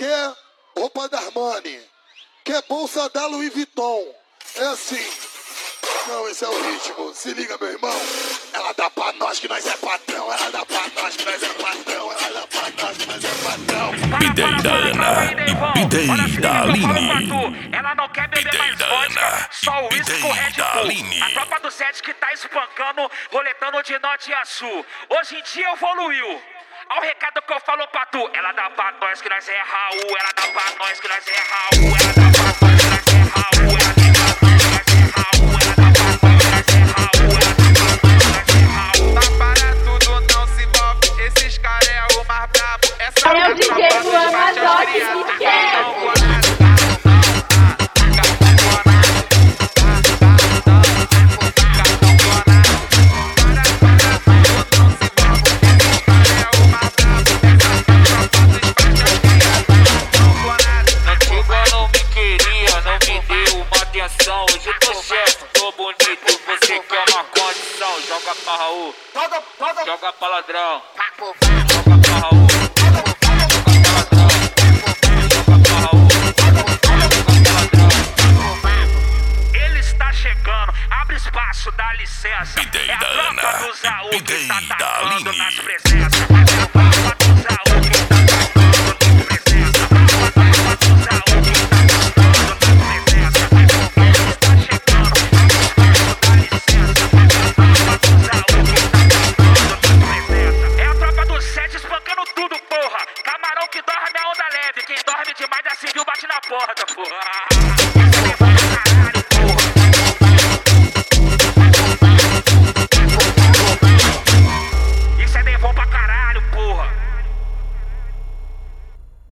quer roupa da Armani, quer bolsa da Louis Vuitton. É assim. Não, esse é o ritmo. Se liga, meu irmão. Ela dá pra nós que nós é patrão. Ela dá pra nós que nós é patrão. Ela dá pra nós que nós é patrão. Bidei da Ana e Bidei da Aline. Ela não quer beber mais vodka, só o uísque com Red Bull. A tropa do set que tá espancando, roletando de norte a sul. Hoje em dia evoluiu. Olha o recado que eu falo pra tu. Ela dá pra nós que nós é Raul. Ela dá pra nós que nós é Raul. Ela dá pra nós que nós é Raul. Ela dá pra nós que nós é Raul. Ela dá pra nós que nós é Raul. Ela dá pra nós que nós é Raul. Tá para tudo, não se envolve. Esses caras é o mais brabo. Essa é o DJ do Amazonas que quer. Hoje eu tô chefe, tô bonito, você quer uma condição. Joga pra Raul, joga pra ladrão. Joga pra Raul, joga pra ladrão. Joga pra Raul, joga pra ladrão. Ele está chegando, abre espaço, dá licença. Bidei É a da tropa Ana do Zaú e que tá Bidei da atacando nas Aline. presenças. É a tropa do Zaú que tá atacando nas presenças. A tropa do Zaú que tá atacando nas presenças. É a tropa do set espancando tudo, porra.